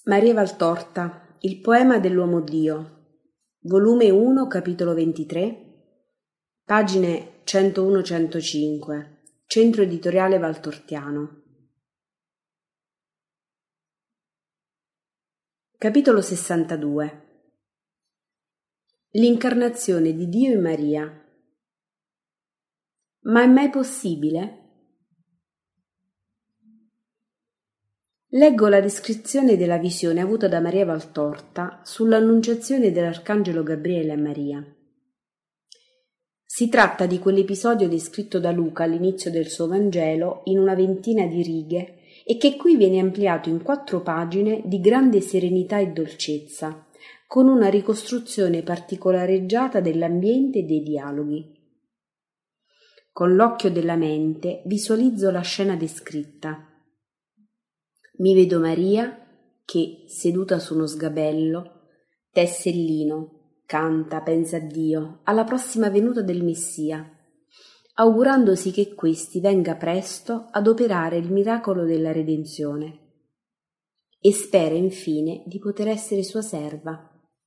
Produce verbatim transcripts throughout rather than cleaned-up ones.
Maria Valtorta, il poema dell'uomo Dio, volume uno, capitolo ventitré, pagine centouno centocinque, Centro Editoriale Valtortiano. Capitolo sessantadue. L'incarnazione di Dio in Maria. Ma è mai possibile? Leggo la descrizione della visione avuta da Maria Valtorta sull'annunciazione dell'Arcangelo Gabriele a Maria. Si tratta di quell'episodio descritto da Luca all'inizio del suo Vangelo in una ventina di righe e che qui viene ampliato in quattro pagine di grande serenità e dolcezza, con una ricostruzione particolareggiata dell'ambiente e dei dialoghi. Con l'occhio della mente visualizzo la scena descritta. Mi vedo Maria che, seduta su uno sgabello, tesse il lino, canta, pensa a Dio, alla prossima venuta del Messia, augurandosi che questi venga presto ad operare il miracolo della redenzione, e spera infine di poter essere sua serva.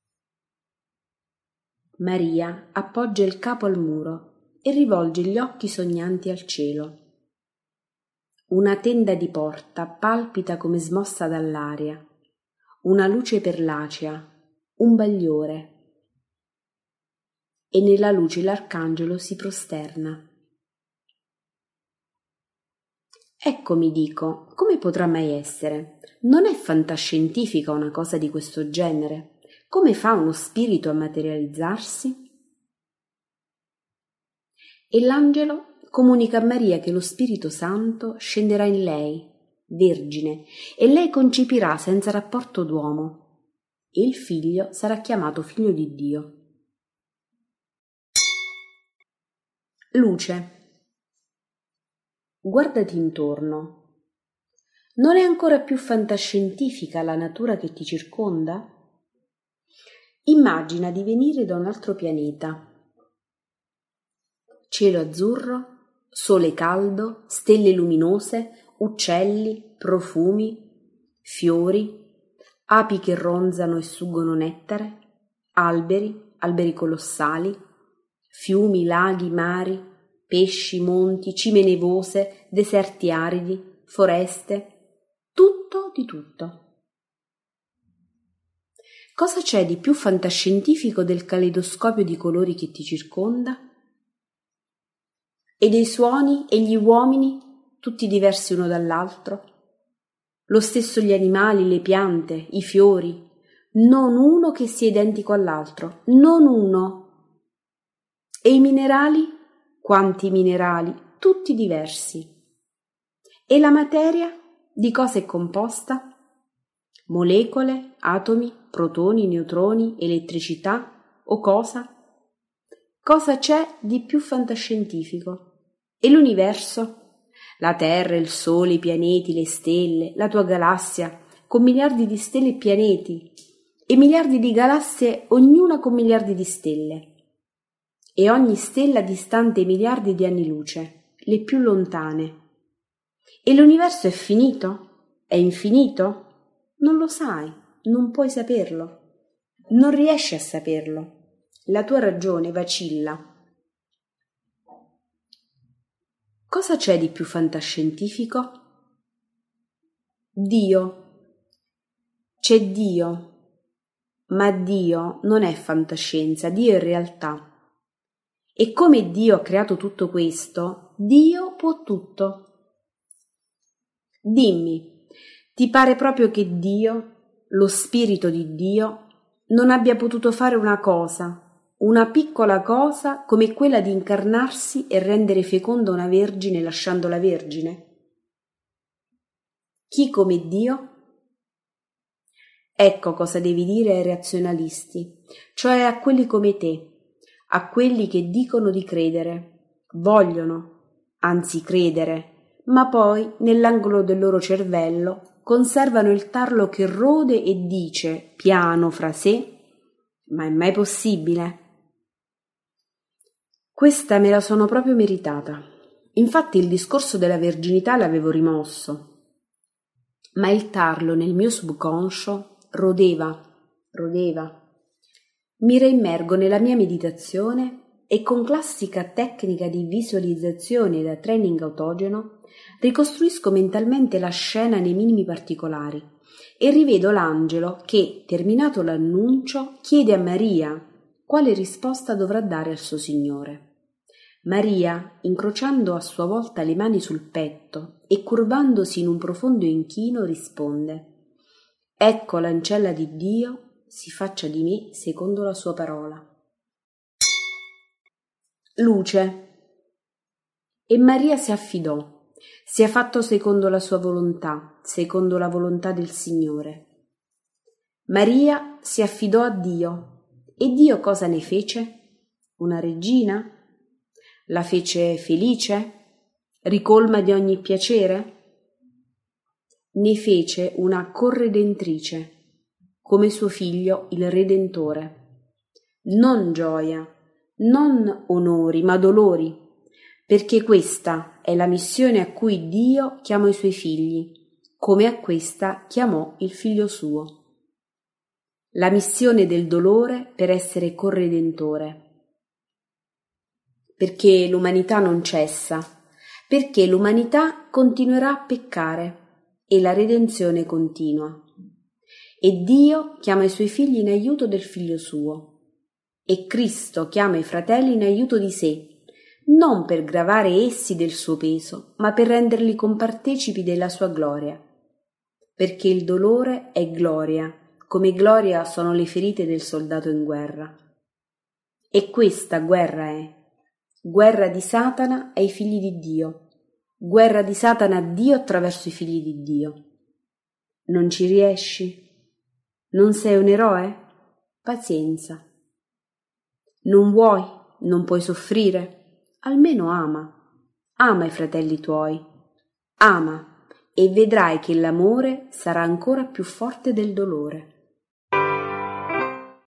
Maria appoggia il capo al muro e rivolge gli occhi sognanti al cielo. Una tenda di porta palpita come smossa dall'aria, una luce perlacea, un bagliore, e nella luce l'arcangelo si prosterna. Ecco, mi dico, come potrà mai essere? Non è fantascientifica una cosa di questo genere? Come fa uno spirito a materializzarsi? E l'angelo comunica a Maria che lo Spirito Santo scenderà in lei, vergine, e lei concepirà senza rapporto d'uomo, e il figlio sarà chiamato figlio di Dio. Luce. Guardati intorno. Non è ancora più fantascientifica la natura che ti circonda? Immagina di venire da un altro pianeta. Cielo azzurro, sole caldo, stelle luminose, uccelli, profumi, fiori, api che ronzano e suggono nettare, alberi, alberi colossali, fiumi, laghi, mari, pesci, monti, cime nevose, deserti aridi, foreste, tutto di tutto. Cosa c'è di più fantascientifico del caleidoscopio di colori che ti circonda? E dei suoni e gli uomini, tutti diversi uno dall'altro? Lo stesso gli animali, le piante, i fiori, non uno che sia identico all'altro, non uno. E i minerali? Quanti minerali, tutti diversi. E la materia? Di cosa è composta? Molecole, atomi, protoni, neutroni, elettricità o cosa? Cosa c'è di più fantascientifico? E l'universo? La Terra, il Sole, i pianeti, le stelle, la tua galassia, con miliardi di stelle e pianeti, e miliardi di galassie, ognuna con miliardi di stelle. E ogni stella distante miliardi di anni luce, le più lontane. E l'universo è finito? È infinito? Non lo sai, non puoi saperlo. Non riesci a saperlo. La tua ragione vacilla. Cosa c'è di più fantascientifico? Dio. C'è Dio, ma Dio non è fantascienza, Dio è realtà. E come Dio ha creato tutto questo, Dio può tutto. Dimmi, ti pare proprio che Dio, lo Spirito di Dio, non abbia potuto fare una cosa, una piccola cosa come quella di incarnarsi e rendere feconda una vergine lasciandola vergine? Chi come Dio? Ecco cosa devi dire ai razionalisti, cioè a quelli come te, a quelli che dicono di credere, vogliono, anzi credere, ma poi nell'angolo del loro cervello conservano il tarlo che rode e dice, piano fra sé, ma è mai possibile? Questa me la sono proprio meritata. Infatti il discorso della verginità l'avevo rimosso. ma il tarlo nel mio subconscio rodeva, rodeva. Mi reimmergo nella mia meditazione e con classica tecnica di visualizzazione da training autogeno ricostruisco mentalmente la scena nei minimi particolari e rivedo l'angelo che, terminato l'annuncio, chiede a Maria quale risposta dovrà dare al suo Signore. Maria, incrociando a sua volta le mani sul petto e curvandosi in un profondo inchino, risponde: «Ecco l'ancella di Dio, si faccia di me secondo la sua parola». Luce. E Maria si affidò, sia fatto secondo la sua volontà, secondo la volontà del Signore. Maria si affidò a Dio, e Dio cosa ne fece? Una regina? La fece felice? Ricolma di ogni piacere? Ne fece una corredentrice, come suo figlio il Redentore. Non gioia, non onori, ma dolori, perché questa è la missione a cui Dio chiamò i suoi figli, come a questa chiamò il figlio suo. La missione del dolore per essere corredentore. Perché l'umanità non cessa, perché l'umanità continuerà a peccare e la redenzione continua. E Dio chiama i suoi figli in aiuto del figlio suo, e Cristo chiama i fratelli in aiuto di sé, non per gravare essi del suo peso, ma per renderli compartecipi della sua gloria. Perché il dolore è gloria, come gloria sono le ferite del soldato in guerra. E questa guerra è guerra di Satana ai figli di Dio, guerra di Satana a Dio attraverso i figli di Dio. Non ci riesci? Non sei un eroe? Pazienza. Non vuoi? Non puoi soffrire? Almeno ama. Ama i fratelli tuoi. Ama, e vedrai che l'amore sarà ancora più forte del dolore.